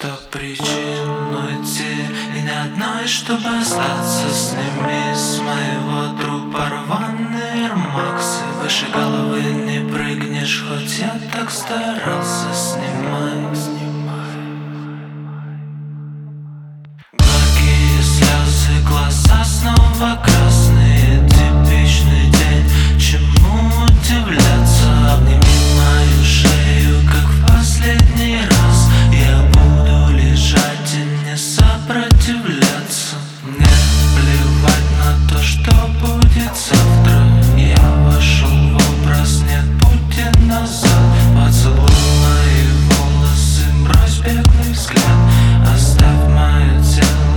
100 причин уйти, и ни одной, чтобы остаться с ними. С моего трупа рваные эрмаксы, выше головы не прыгнешь, хоть я так старался. Снимай. Горькие слезы, глаза снова красные. Типичный день, чему удивляться? Обними мою шею, как в последний раз. Я буду лежать и не сопротивляться. Мне плевать на то, что будет завтра. Я вошел в образ, нет пути назад. Поцелуй мои волосы, брось беглый взгляд. Оставь мое тело